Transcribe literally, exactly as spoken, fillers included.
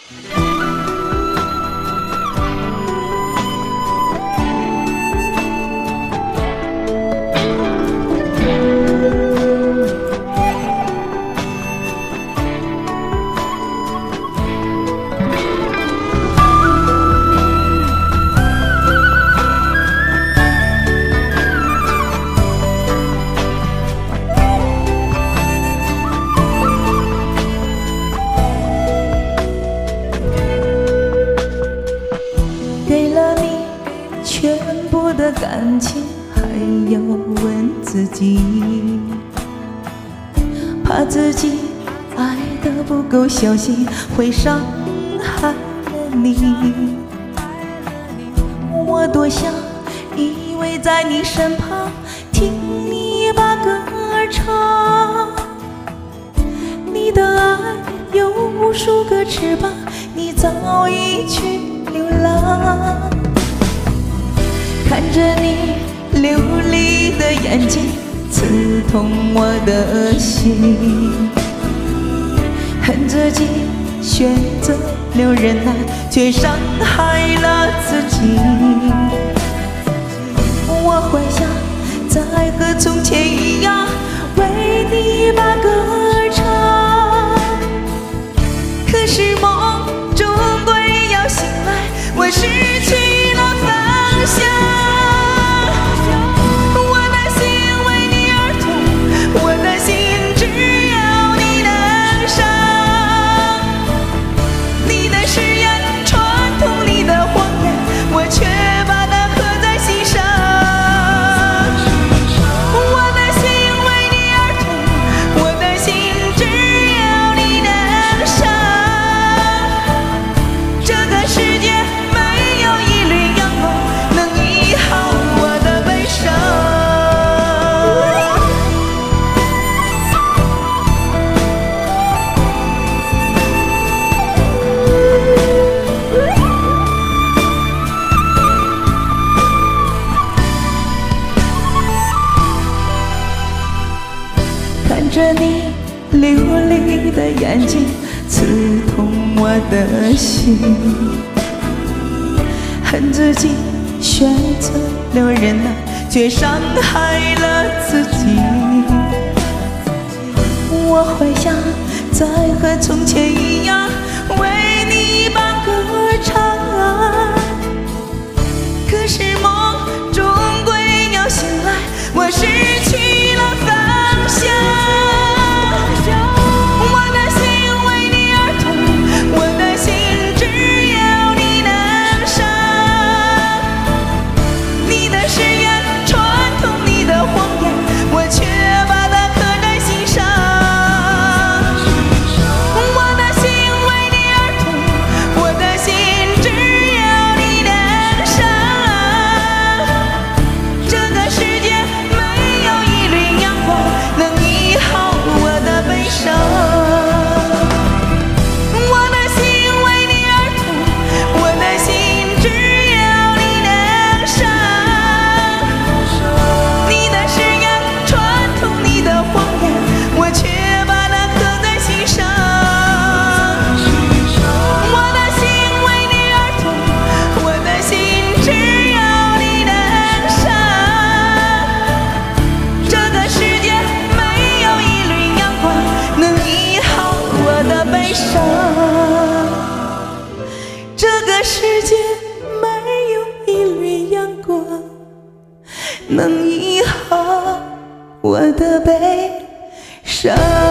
全部的感情还要问自己，怕自己爱得不够小心，会伤害了你。我多想依偎在你身旁，听你把歌儿唱。你的爱有无数个翅膀，你早已去流浪。看着你流离的眼睛，刺痛我的心，恨自己选择了忍耐，却伤害了自己。我幻想再和从前一样，为你把歌儿唱，可是梦终归要醒来，我失去了方向。看着你流离的眼睛，刺痛我的心，恨自己选择了忍耐，却伤害了自己。我幻想再和从前一样，为你把歌儿唱，可是梦终归要醒来，我失去了方向。这个世界没有一缕阳光能医好我的悲伤。